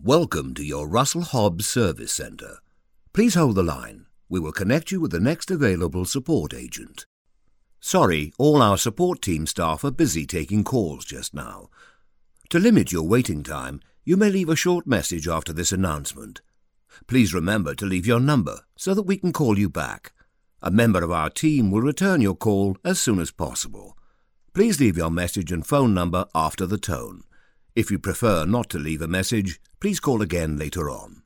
Welcome to your Russell Hobbs Service Centre. Please hold the line. We will connect you with the next available support agent. Sorry, all our support team staff are busy taking calls just now. To limit your waiting time, you may leave a short message after this announcement. Please remember to leave your number so that we can call you back. A member of our team will return your call as soon as possible. Please leave your message and phone number after the tone. If you prefer not to leave a message, please call again later on.